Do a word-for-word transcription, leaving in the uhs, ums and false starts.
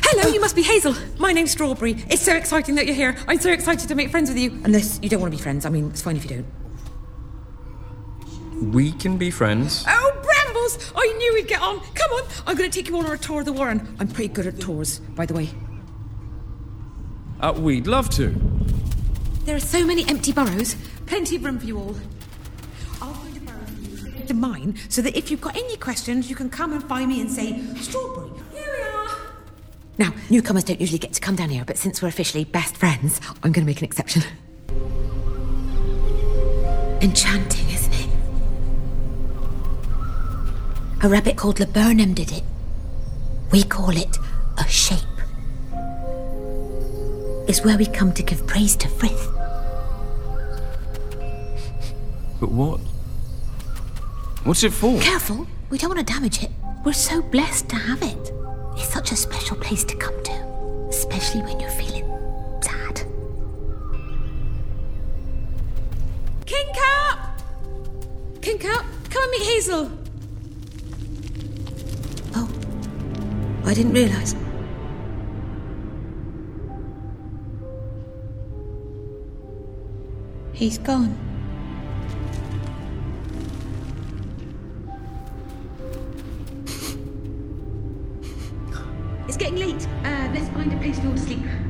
Hello, you must be Hazel. My name's Strawberry. It's so exciting that you're here. I'm so excited to make friends with you. Unless you don't want to be friends. I mean, it's fine if you don't. We can be friends. Oh, Brambles! I knew we'd get on. Come on, I'm going to take you all on a tour of the Warren. I'm pretty good at tours, by the way. Uh, we'd love to. There are so many empty burrows. Plenty of room for you all. I'll find a burrow for you to mine, so that if you've got any questions, you can come and find me and say, Strawberry, here we are. Now, newcomers don't usually get to come down here, but since we're officially best friends, I'm going to make an exception. Enchanting, isn't it? A rabbit called Laburnum did it. We call it a shape. It's where we come to give praise to Frith. But what? What's it for? Careful, we don't want to damage it. We're so blessed to have it. It's such a special place to come to, especially when you're feeling sad. Kingcup! Kingcup, come and meet Hazel. Oh, I didn't realise. He's gone. It's getting late. Uh, let's find a place for you all to sleep.